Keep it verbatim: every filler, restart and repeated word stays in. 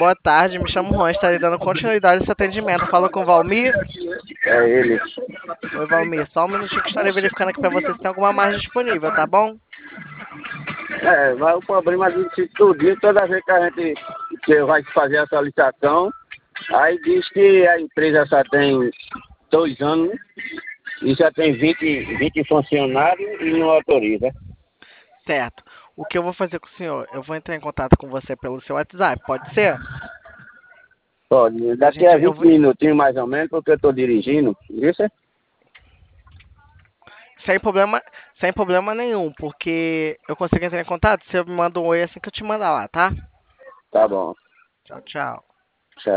Boa tarde, me chamo Ron, estarei dando continuidade a esse atendimento. Fala com o Valmir. É ele. Oi, Valmir, só um minutinho que estarei verificando aqui pra você se tem alguma margem disponível, tá bom? É, mas o problema disso tudo, toda vez que a gente que vai fazer a solicitação, aí diz que a empresa só tem dois anos e já tem vinte vinte funcionários e não autoriza. Certo. O que eu vou fazer com o senhor? Eu vou entrar em contato com você pelo seu WhatsApp, pode ser? Pode, A daqui gente, a eu vinte vou, minutinhos mais ou menos, porque eu estou dirigindo, isso? sem problema, sem problema nenhum, porque eu consigo entrar em contato, você me manda um oi assim que eu te mandar lá, tá? Tá bom. Tchau, tchau.